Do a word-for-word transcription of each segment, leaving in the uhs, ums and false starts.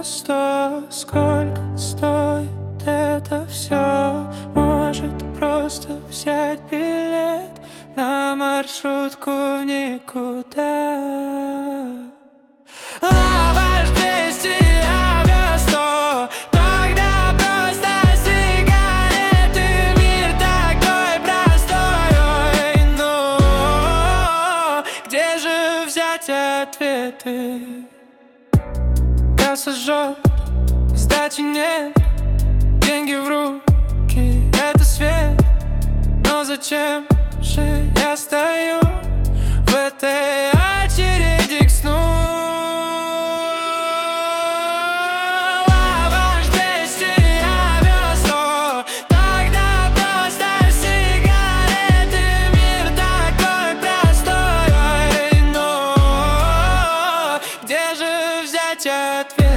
сто. Сколько стоит это все? Может просто взять билет на маршрутку в никуда. Лаваш двести, авиасто. Тогда просто сигареты. Мир такой простой. Ой, ну где же взять ответы? Касса жжет, сдачи нет, деньги в руки — это свет. Но зачем же я стою в этой очереди к сну? Лаваш двести, авиасто. Тогда просто сигареты. Мир такой простой. Ой, ну где же взять ответы?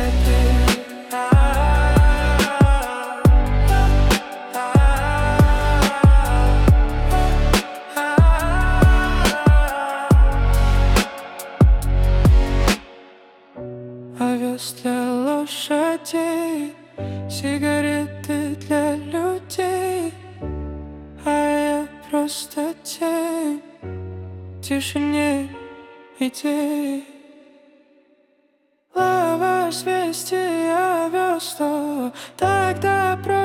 Овес для лошадей, сигареты для людей, а я просто тень в тишине идей. Лаваш двести, авиасто. Тогда просто